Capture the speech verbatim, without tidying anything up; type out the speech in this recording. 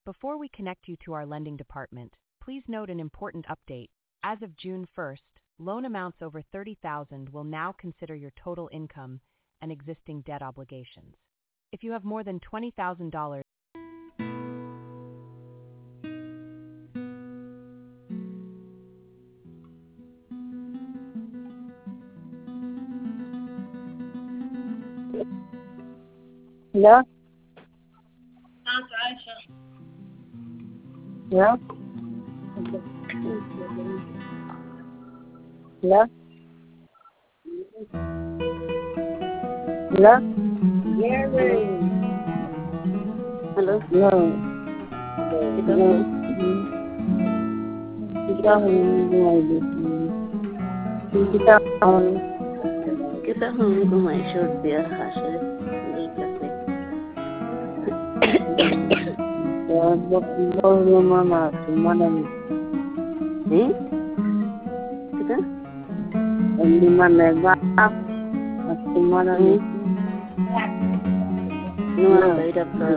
Before we connect you to our lending department, please note an important update. As of June first, loan amounts over thirty thousand dollars will now consider your total income and existing debt obligations. If you have more than twenty thousand dollars, Hello? Aunt Aisha. Hello? Hello? Hello? Gary. Hello? No. Kita No. Kita hungry. Kita hungry. kita hungry kumaisha dia hashe. Ya, boleh mama, mana ni? Eh? Kita? Ini mana ba? Mana ni? Nuara dari dapur.